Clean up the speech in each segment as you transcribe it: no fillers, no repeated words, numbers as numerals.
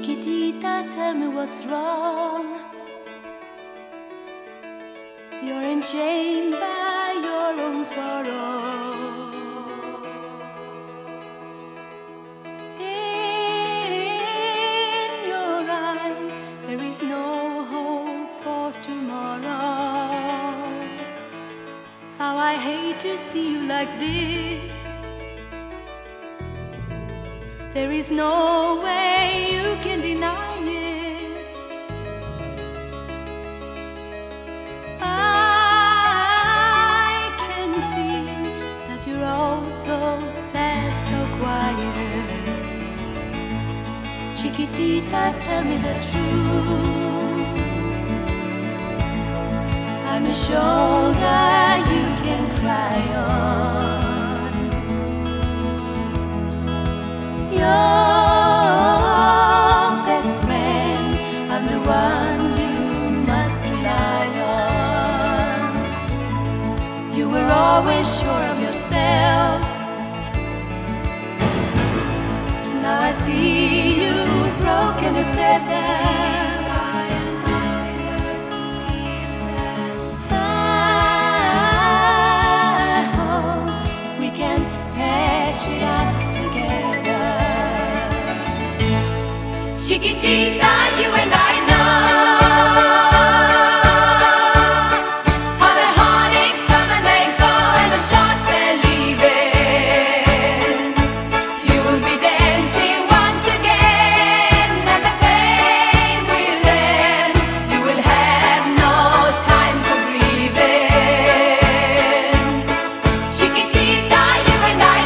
Chiquitita, tell me what's wrong. You're enchained by your own sorrow. In your eyes there is no hope for tomorrow. How I hate to see you like this. There is no way you can deny it. I can see that you're all so sad, so quiet. Chiquitita, tell me the truth. I'm a shoulder you can cry on. Your best friend, I'm the one you must rely on. You were always sure of yourself. Now I see you broken and pleasant. I hope we can patch it up together. Chiquitita, you and I know how the heartaches come and they go, and the stars they're leaving. You will be dancing once again, and the pain will end. You will have no time for breathing. Chiquitita, you and I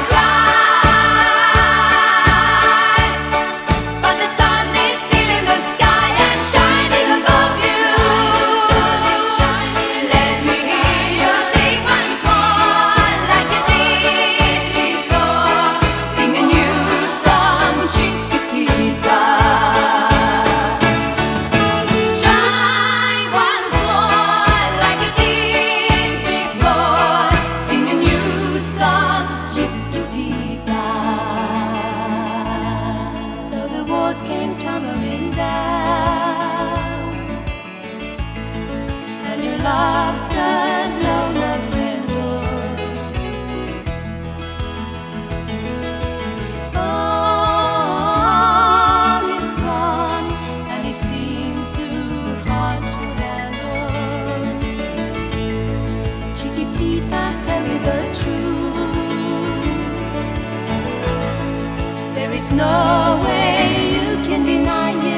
cry, but the sun is still in the sky and shining above you. Let me hear you sing once more like you did before. Sing a new song, Chiquitita. Try once more like you did before. Sing a new song, Chiquitita. So the walls came tumbling down, and your love said no more dwindled. All is gone, and it seems too hard to handle. Chiquitita, tell me the truth. There is no way you can deny it.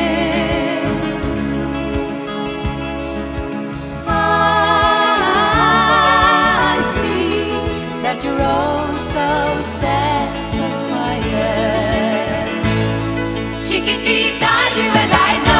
I see that you're all so sad, so quiet. Chiquitita, you and I know